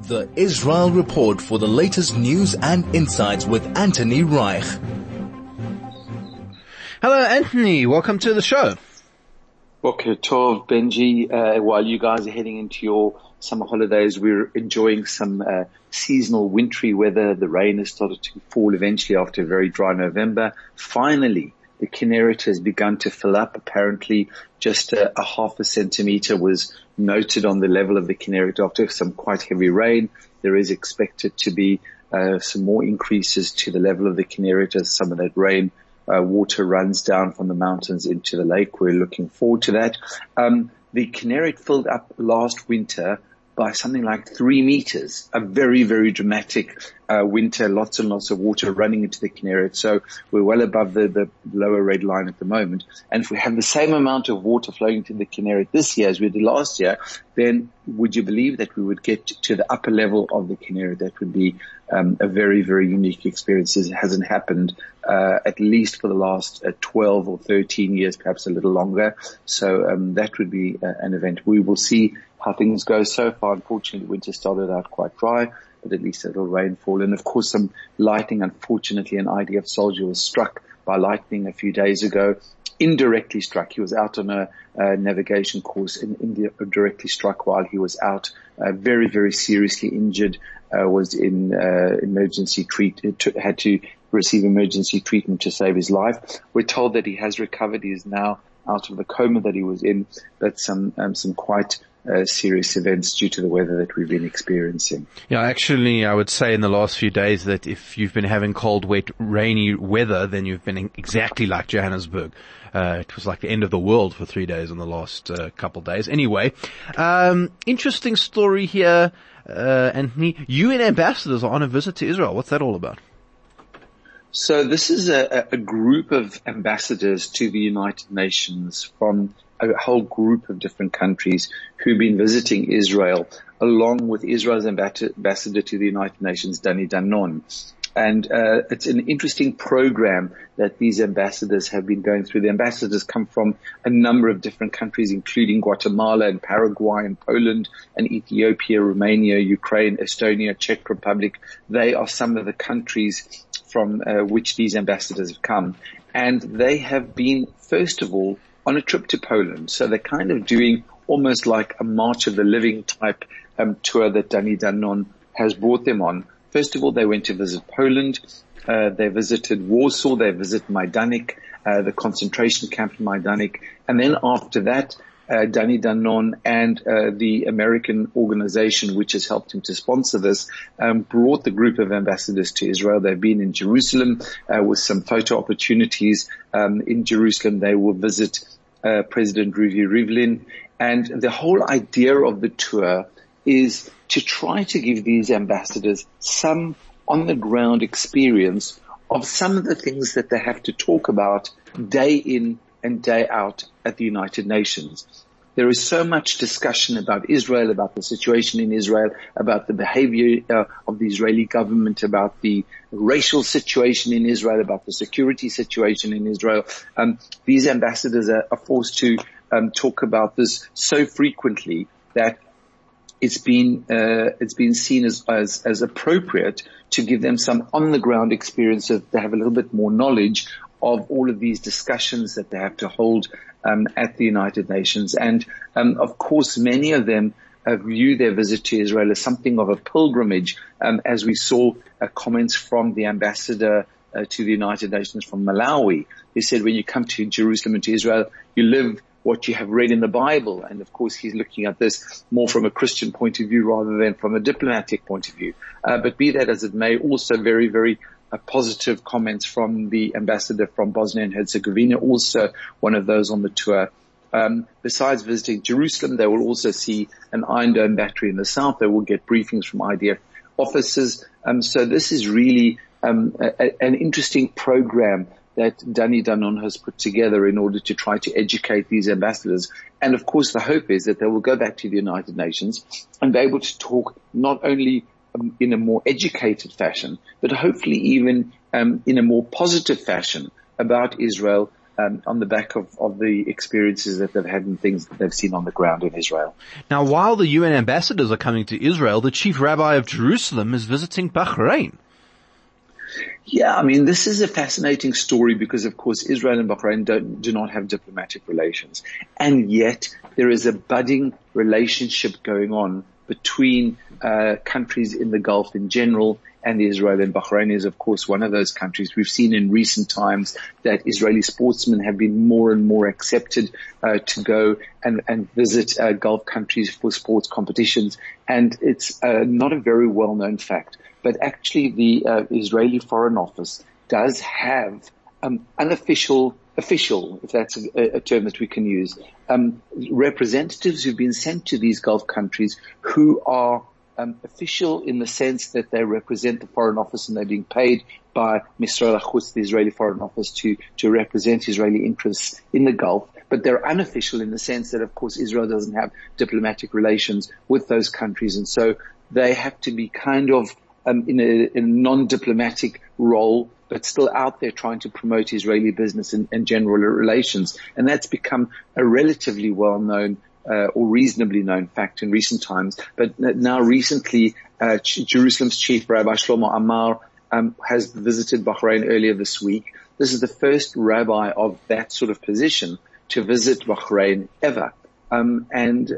The Israel Report for the latest news and insights with Anthony Reich. Hello, Anthony. Welcome to the show. Boker Tov, Benji. While you guys are heading into your summer holidays, we're enjoying some seasonal wintry weather. The rain has started to fall eventually after a very dry November. Finally, the Kinneret has begun to fill up. Apparently, just a half a centimeter was noted on the level of the Kinneret after some quite heavy rain. There is expected to be some more increases to the level of the Kinneret as some of that rain water runs down from the mountains into the lake. We're looking forward to that. The Kinneret filled up last winter by something like 3 meters, a very, very dramatic winter, lots and lots of water running into the Kinneret. So we're well above the lower red line at the moment. And if we have the same amount of water flowing into the Kinneret this year as we did last year, then would you believe that we would get to the upper level of the Kinneret? That would be a very, very unique experience. It hasn't happened at least for the last 12 or 13 years, perhaps a little longer. So that would be an event. We will see how things go. So far, unfortunately, winter started out quite dry, but at least a little rainfall. And of course, some lightning. Unfortunately, an IDF soldier was struck by lightning a few days ago, indirectly struck. He was out on a navigation course in India, directly struck while he was out, very, very seriously injured, was in emergency treatment, had to receive emergency treatment to save his life. We're told that he has recovered. He is now out of the coma that he was in, but some quite serious events due to the weather that we've been experiencing. Yeah, actually, I would say in the last few days that if you've been having cold, wet, rainy weather, then you've been exactly like Johannesburg. It was like the end of the world for 3 days in the last couple of days. Anyway, interesting story here, Anthony. UN ambassadors are on a visit to Israel. What's that all about? So this is a group of ambassadors to the United Nations from a whole group of different countries who've been visiting Israel, along with Israel's ambassador to the United Nations, Dani Danon. And it's an interesting program that these ambassadors have been going through. The ambassadors come from a number of different countries, including Guatemala and Paraguay and Poland and Ethiopia, Romania, Ukraine, Estonia, Czech Republic. They are some of the countries from which these ambassadors have come. And they have been, first of all, on a trip to Poland. So they're kind of doing almost like a March of the Living type tour that Dani Danon has brought them on. First of all, they went to visit Poland. They visited Warsaw. They visited Majdanek, the concentration camp in Majdanek. And then after that, Dani Danon and the American organization which has helped him to sponsor this brought the group of ambassadors to Israel. They've been in Jerusalem with some photo opportunities. In Jerusalem, they will visit President Ruvi Rivlin. And the whole idea of the tour is to try to give these ambassadors some on-the-ground experience of some of the things that they have to talk about day in and day out at the United Nations. There is so much discussion about Israel, about the situation in Israel, about the behavior of the Israeli government, about the racial situation in Israel, about the security situation in Israel. These ambassadors are forced to talk about this so frequently that it's been seen as appropriate to give them some on the ground experience so that they have a little bit more knowledge of all of these discussions that they have to hold at the United Nations. And of course, many of them view their visit to Israel as something of a pilgrimage, as we saw comments from the ambassador to the United Nations from Malawi. He said, when you come to Jerusalem and to Israel, you live what you have read in the Bible. And of course, he's looking at this more from a Christian point of view rather than from a diplomatic point of view. But be that as it may, also very, very positive comments from the ambassador from Bosnia and Herzegovina, also one of those on the tour. Besides visiting Jerusalem, they will also see an Iron Dome battery in the south. They will get briefings from IDF officers. So this is really an interesting program that Dani Danon has put together in order to try to educate these ambassadors. And of course, the hope is that they will go back to the United Nations and be able to talk not only in a more educated fashion, but hopefully even in a more positive fashion about Israel, on the back of the experiences that they've had and things that they've seen on the ground in Israel. Now, while the UN ambassadors are coming to Israel, the chief rabbi of Jerusalem is visiting Bahrain. Yeah, I mean, this is a fascinating story because, of course, Israel and Bahrain do not have diplomatic relations. And yet there is a budding relationship going on between countries in the Gulf in general, and Israel. And Bahrain is, of course, one of those countries. We've seen in recent times that Israeli sportsmen have been more and more accepted to go and visit Gulf countries for sports competitions. And it's not a very well-known fact, but actually the Israeli Foreign Office does have unofficial, if that's a term that we can use, representatives who've been sent to these Gulf countries who are official in the sense that they represent the Foreign Office and they're being paid by Misrad HaChutz, the Israeli Foreign Office, to represent Israeli interests in the Gulf. But they're unofficial in the sense that, of course, Israel doesn't have diplomatic relations with those countries. And so they have to be kind of in a non-diplomatic role, but still out there trying to promote Israeli business and general relations. And that's become a relatively well-known or reasonably known fact in recent times. But now recently, Jerusalem's chief, Rabbi Shlomo Amar, has visited Bahrain earlier this week. This is the first rabbi of that sort of position to visit Bahrain ever. And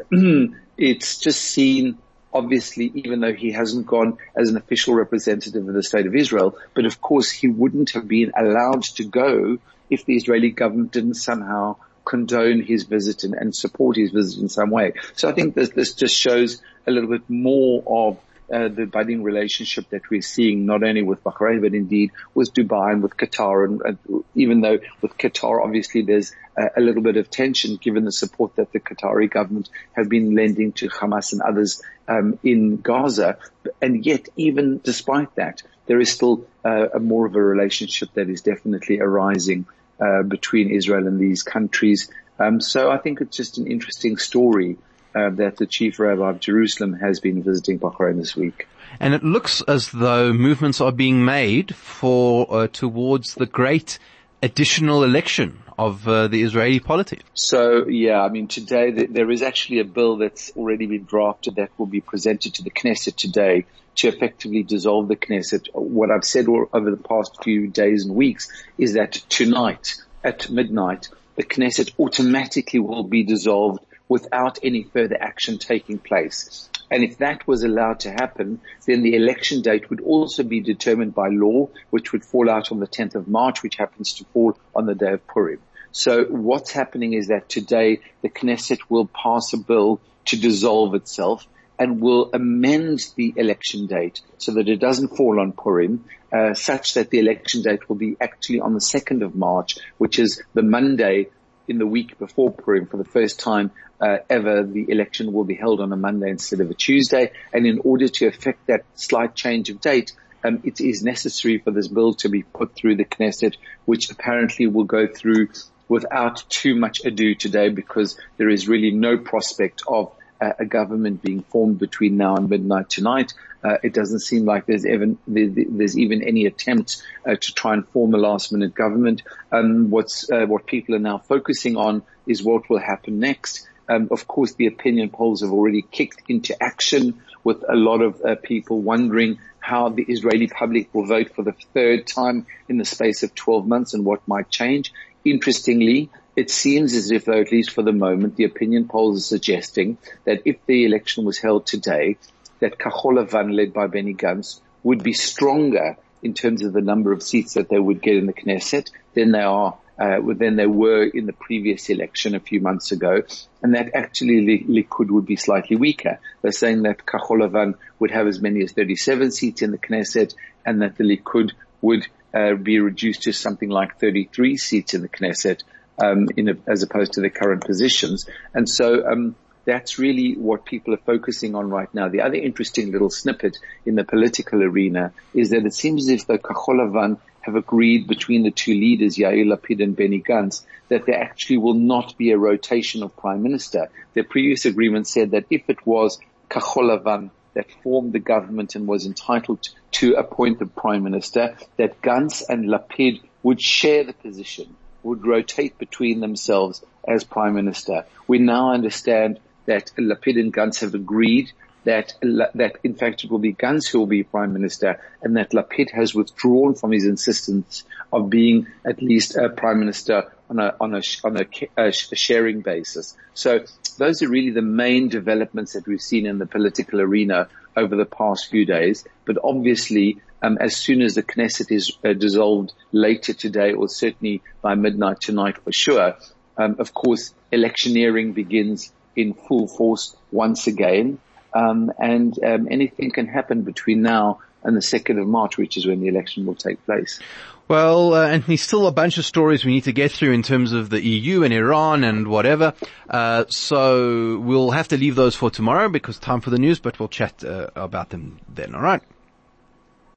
it's just seen, obviously, even though he hasn't gone as an official representative of the State of Israel, but of course he wouldn't have been allowed to go if the Israeli government didn't somehow condone his visit and support his visit in some way. So I think this just shows a little bit more of the budding relationship that we're seeing, not only with Bahrain, but indeed with Dubai and with Qatar. And even though with Qatar, obviously there's a little bit of tension given the support that the Qatari government have been lending to Hamas and others in Gaza. And yet, even despite that, there is still a more of a relationship that is definitely arising between Israel and these countries. So I think it's just an interesting story that the chief rabbi of Jerusalem has been visiting Bahrain this week. And it looks as though movements are being made for towards the great additional election of the Israeli polity. So, yeah, I mean, today there is actually a bill that's already been drafted that will be presented to the Knesset today to effectively dissolve the Knesset. What I've said over the past few days and weeks is that tonight at midnight, the Knesset automatically will be dissolved without any further action taking place. And if that was allowed to happen, then the election date would also be determined by law, which would fall out on the 10th of March, which happens to fall on the day of Purim. So what's happening is that today the Knesset will pass a bill to dissolve itself and will amend the election date so that it doesn't fall on Purim, such that the election date will be actually on the 2nd of March, which is the Monday in the week before Purim. For the first time ever, the election will be held on a Monday instead of a Tuesday. And in order to effect that slight change of date, it is necessary for this bill to be put through the Knesset, which apparently will go through without too much ado today, because there is really no prospect of a government being formed between now and midnight tonight. It doesn't seem like there's even any attempt to try and form a last-minute government. What people are now focusing on is what will happen next. Of course, the opinion polls have already kicked into action, with a lot of people wondering how the Israeli public will vote for the third time in the space of 12 months and what might change. Interestingly, it seems as if, though, at least for the moment, the opinion polls are suggesting that if the election was held today, that Kahol Lavan, led by Benny Gantz, would be stronger in terms of the number of seats that they would get in the Knesset than they were in the previous election a few months ago, and that actually Likud would be slightly weaker. They're saying that Kahol Lavan would have as many as 37 seats in the Knesset, and that the Likud would be reduced to something like 33 seats in the Knesset, as opposed to the current positions. And so that's really what people are focusing on right now. The other interesting little snippet in the political arena is that it seems as if the Kahol Lavan have agreed between the two leaders, Yair Lapid and Benny Gantz, that there actually will not be a rotation of prime minister. Their previous agreement said that if it was Kahol Lavan that formed the government and was entitled to appoint the prime minister, that Gantz and Lapid would share the position would rotate between themselves as prime minister. We now understand that Lapid and Gantz have agreed that in fact it will be Gantz who will be prime minister, and that Lapid has withdrawn from his insistence of being at least a prime minister on a sharing basis. So those are really the main developments that we've seen in the political arena over the past few days. But obviously, as soon as the Knesset is dissolved later today, or certainly by midnight tonight for sure, of course, electioneering begins in full force once again. And anything can happen between now and the 2nd of March, which is when the election will take place. Well, Anthony, still a bunch of stories we need to get through in terms of the EU and Iran and whatever. So we'll have to leave those for tomorrow because time for the news, but we'll chat about them then. All right.